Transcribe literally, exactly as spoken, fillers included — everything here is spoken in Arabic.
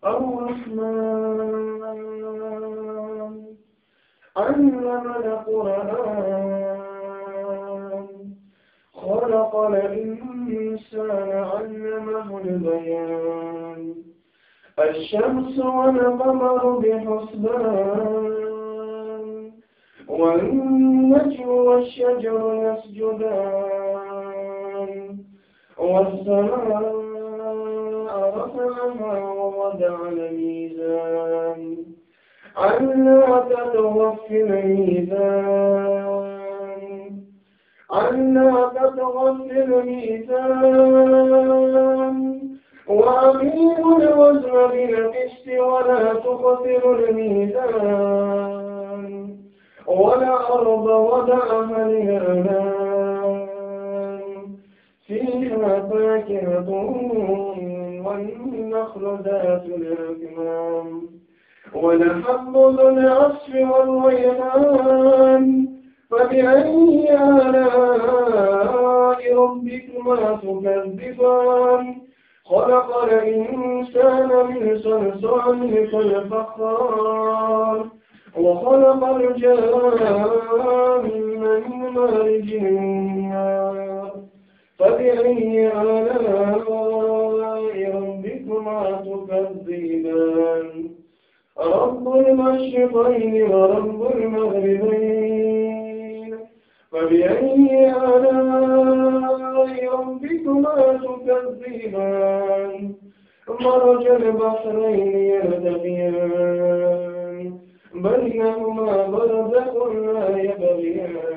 الرحمن علم القرآن خلق الإنسان علمه البيان الشمس والقمر بحسبان والنجم والشجر يسجدان والسماء رفعها ووضع الميزان ألا تطغوا في الميزان ألا تطغوا في الميزان وأقيموا الوزن بالقسط ولا تخسروا الميزان والأرض وضعها للأنام فيها فاكهة والنخل ذات الأكمام والحب ذو العصف والريحان فبأي آلاء ربكما تكذبان خلق الإنسان من صلصال كالفخار وخلق الجان من مارج من نار فبأي آلاء ربكما تكذبان رب المشرقين ورب المغربين فبأي آلاء ربكما تكذبان مرج البحرين يلتقيان بينهما برزخ لا يبغيان